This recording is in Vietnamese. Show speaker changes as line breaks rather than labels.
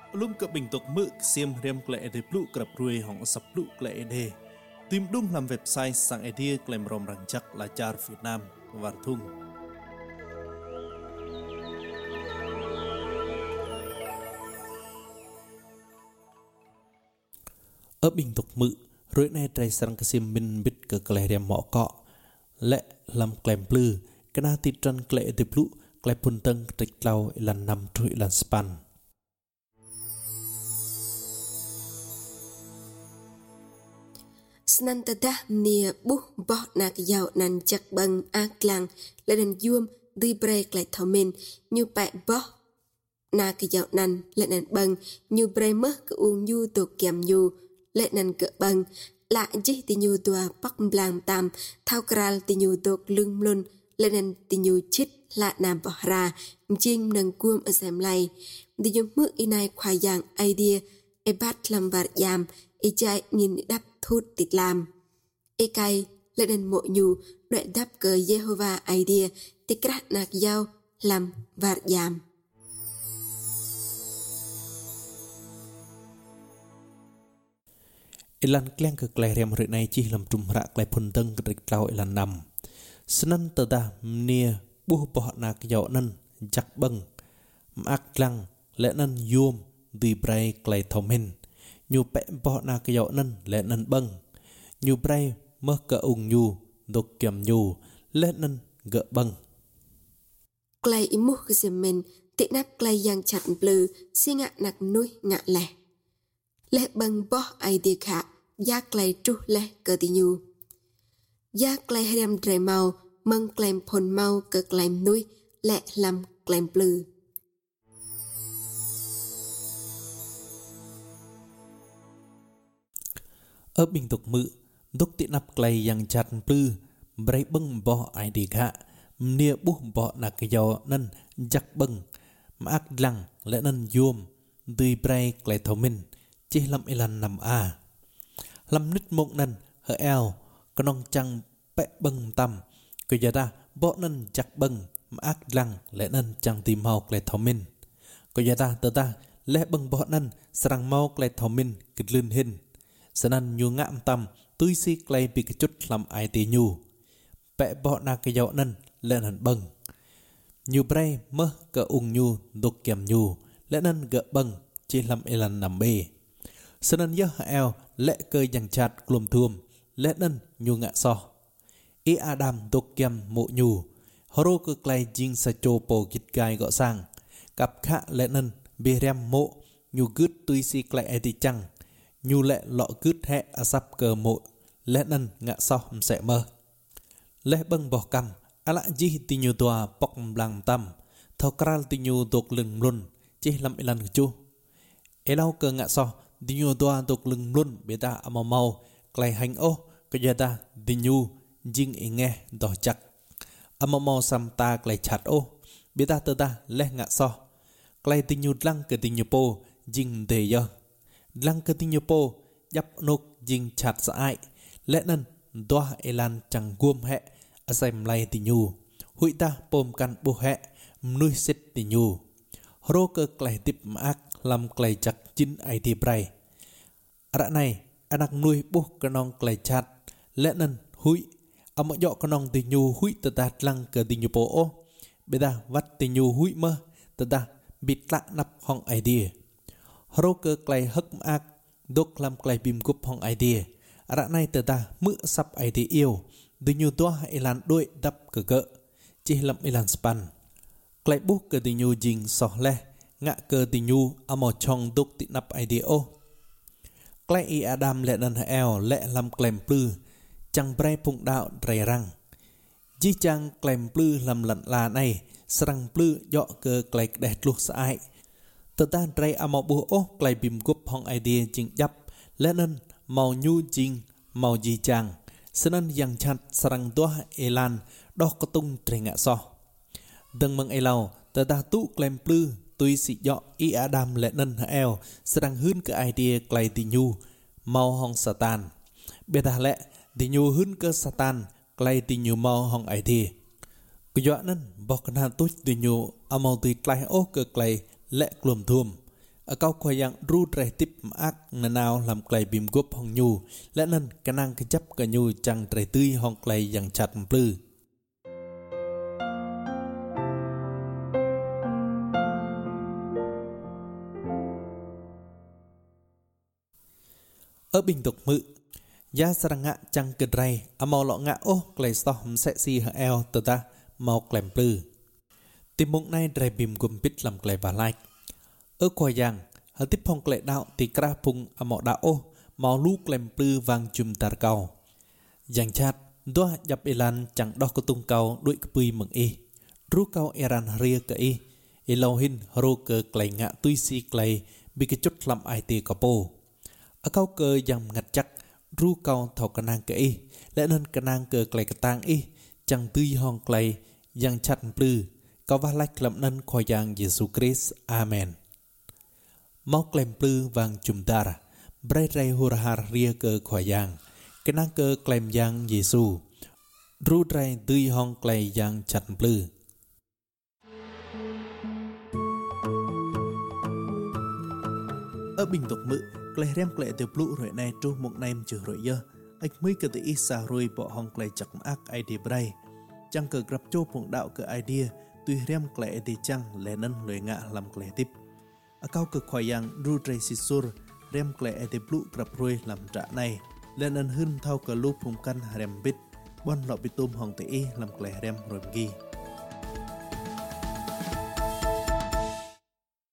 Lum ke bình tục mực xiêm riêng lệ để plu cập ruồi hỏng sập plu lệ đề tìm đúng làm website sang idea klem rom răng chắc là char Việt Nam và thung ở bình tục mực rồi nay trai sang cái xiêm minh bít ke klem riêng mỏ cọ lệ làm klem plu cái na tít trăn lệ để plu klem pun teng trịch lau lần năm trụi lần span
Snantata nia buh boh nak yau nan chak bang aklang leden yum di break lại thomin như bẹ boh nak yau nan leden bang như bre mơ ke ung yu tu kiam yu leden ke bang la ji ti nyu tua pak blang tam thao kral ti nyu tok lưng lun leden ti nyu chit la nam boh ra jing nang kuam asem lai di yum mu inai khoa yang idea e bat lam bar yam e chai nhìn đắp thút tịt làm e cay lên đền mộ nhu đợi đắp cờ Jehovah idea tịt cát nạc dao làm vạt giảm
Ilan kleng ke kleriam hari nay chi lam tum rak klai pun teng kedrik lau ilan nam senan tada mnia buh boh nak yau nan jak bang mak klang le nan yum di brai klai thomen nhu pe boh nak yau nan le nan bang nhu brai mơ ka ung nhu dok kiam nhu le nan ge bang
klai imu kesemen tịt nắp klai yang chặt bleu si ngạ nạc nuôi ngạ lẹ bang boh idea khạ ya klai tru lẹ cơ ti nhu ya klai hem dre mau măng klai phon mau cơ klai nuôi lẹ làm klai bleu
ở bình tục mự đúc tị nắp klay yang chặt plư bray bưng bỏ ai đi gạ nia buh bỏ nạc yau nan jak bưng mak lang lẽ nan yum đi bray klay thomin chỉ lâm ilan nằm a lâm nít mộng nan hở eo con nong chăng bẹ bưng tâm cứ giờ ta bỏ nan jak bưng mak lang lẽ nan chăng tìm mau klay thomin cứ giờ ta tờ ta lẽ bưng bỏ nan sarang mau klay thomin kịch lươn hin sanan nhu ngạm tâm tui si klay bị cái chút làm ai tì nhu bẹ bỏ na cái dạo nan lên hẳn bâng nhu bray mơ cỡ ung nhu đục kiềm nhu lẽ nan gỡ bâng chỉ làm elan nằm bê sanan yơ eo lẽ cơ dằng chặt glum thuom lẽ nan nhu ngạ so e adam đục kiềm mộ nhu horo cơ klay jing sa cho po kít gai gõ sang cặp khạ lẽ nan bê rem mộ nhu gứt tui si klay ai tì chăng nhu lệ lọ cướp hẹ sắp cờ mộ lẽ nân ngạ so sẽ mơ lẽ bâng bỏ cầm ala ji ti nhu tua bọc blang tâm thao kral ti nhu tộc lưng luôn chỉ làm ilan chu elau cờ ngạ so ti nhu tua tộc lưng luôn bê ta mau mau clay hành ô cái giờ ta ti nhu jing nghe đỏ chặt mau mau sam ta clay chặt ô bê ta tơ ta lẽ ngạ so clay ti nhu lăng cái ti nhu po jing đề giờ lăng cơ tinh po dắp nốt dinh chặt sải lẽ nân doa elan chẳng guom hẹ asem lay ti nhu hui ta pom kan bu hẹ nuôi set ti nhu hro cơ klay tip mak làm klay chặt chín ai ti bray ara này anak nuôi bu kanong klay chặt lẽ nân hui amo dọ kanong ti nhu hui ta ta lăng cơ ti nhu po o beda vắt ti nhu hui mơ ta ta bịt lạ nắp hong idea hro cơ klay hất ác đốt làm klay bìm cúp hong idea ara này tờ ta mự sắp idea yêu từ nhiều toa elan đôi đắp cờ cỡ chỉ làm elan span klay bút cơ từ nhiều jing sọ le ngạ cơ từ nhiều amo chong đốt tị nắp idea o klay e adam lệ nần eo lệ làm klem plư chẳng bray phụng đạo rầy răng chỉ chẳng klem plư làm lận là này sang plư dọ cơ klay đẹp luộc sai tờ ta trai amo bu o klay bìm cúp hong idea jing dắp lẽ nân màu nhu jing màu gì chàng senan yang chặt sarang toa elan đo có tung trai ngạ so đừng mừng elau tờ ta tu klem plư tuy sĩ dọ i adam lẽ nân eo sarang hơn cái idea klay ti nhu màu hong satan bê ta lẽ ti nhu hơn cơ satan klay ti nhu màu hong idea cứ dọ nân bọc na tốt ti nhu amo ti klay o cơ klay lẽ glum thum ở câu khoai yang ru trai tip ác nào làm clay bìm gốp hong nhu lẽ nên cái năng cái chấp cái nhu chẳng trai tươi hong clay yang chặt plư ở bình tục mự giá sarang ngạ chẳng kịch ray màu lọ ngạ ô clay storm sẽ si hở eo tờ ta màu clay plư tìm mộng này trai bìm gồm bít làm clay và like ở khoai yang hở tiếp phong clay đạo thì kra pung màu đạo ô màu lú clay plư vàng chùm tar cao yang chặt doa dập elan chẳng đo có tung cao đuổi cùi mừng y rú cao eran ria cái y elohin hero cơ clay ngạ tui si clay bị cái chút làm ai tì capo ở câu cơ yang ngặt chắc ru cao thầu cái năng cái y lẽ nên cái năng cơ clay cái tang y chẳng tươi hong clay yang chặt plư có va lách làm nên khoai yang Jesus Christ Amen mau clay plư vàng chùm tar bray ray hurahar ria cơ khoai yang cái năng cơ clay yang Jesus ru ray tươi hong clay yang chặt plư ở bình tục mự clay rem clay từ blue rồi này tru một nem trừ rồi dơ ách mới cơ tự ít xa rồi bỏ hong clay chặt ác idea bray chẳng cờ gặp châu phụng đạo cơ idea tuy rem clay thì chẳng lẽ nên lời ngạ làm clay tiếp ở cao cực khoai yang ru ray sisur rem clay thì blue gặp rồi làm trả này lẽ nên hơn thao cờ lu phụng căn rem bít bon lọ bị tôm hong tự làm clay rem rồi ghi